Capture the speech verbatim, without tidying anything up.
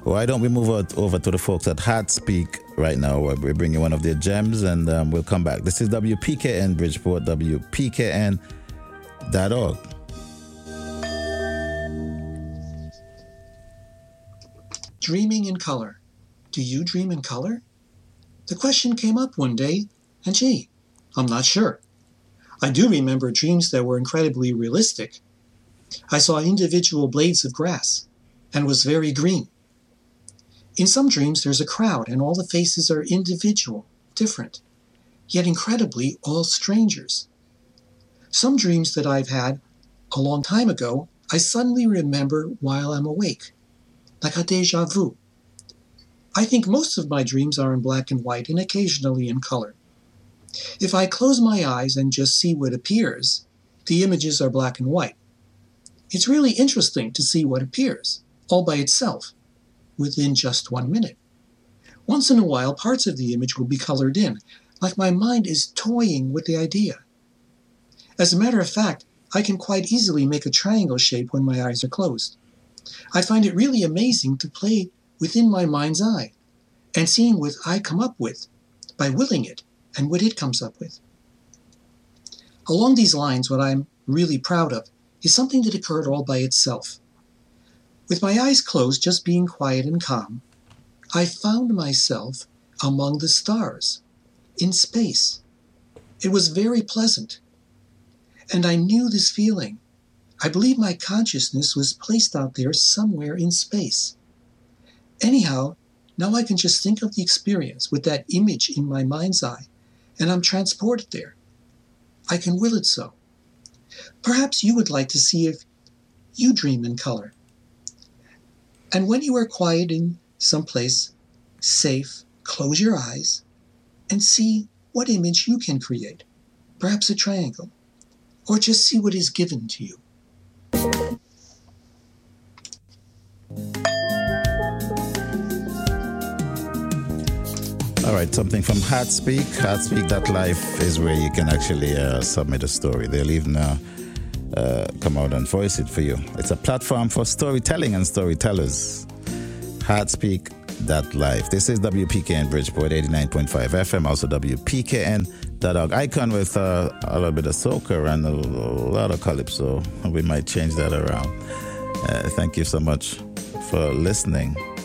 Why don't we move out over to the folks at Heartspeak right now, where we bring you one of their gems, and um, we'll come back. This is W P K N Bridgeport, W P K N dot org. Dreaming in color. Do you dream in color? The question came up one day, and gee, I'm not sure. I do remember dreams that were incredibly realistic. I saw individual blades of grass and was very green. In some dreams, there's a crowd and all the faces are individual, different, yet incredibly all strangers. Some dreams that I've had a long time ago, I suddenly remember while I'm awake, like a déjà vu. I think most of my dreams are in black and white and occasionally in color. If I close my eyes and just see what appears, the images are black and white. It's really interesting to see what appears, all by itself, within just one minute. Once in a while, parts of the image will be colored in, like my mind is toying with the idea. As a matter of fact, I can quite easily make a triangle shape when my eyes are closed. I find it really amazing to play within my mind's eye and seeing what I come up with by willing it and what it comes up with. Along these lines, what I'm really proud of is something that occurred all by itself. With my eyes closed, just being quiet and calm, I found myself among the stars, in space. It was very pleasant. And I knew this feeling. I believe my consciousness was placed out there somewhere in space. Anyhow, now I can just think of the experience with that image in my mind's eye, and I'm transported there. I can will it so. Perhaps you would like to see if you dream in color. And when you are quiet in some place safe, close your eyes and see what image you can create. Perhaps a triangle, or just see what is given to you. All right, something from Heartspeak. Heartspeak dot life is where you can actually uh, submit a story. They'll even uh, uh, come out and voice it for you. It's a platform for storytelling and storytellers. Heartspeak dot life. This is W P K N Bridgeport, eighty-nine point five F M, also W P K N dot org. Icon with uh, a little bit of soca and a, a lot of calypso. We might change that around. Uh, thank you so much for listening.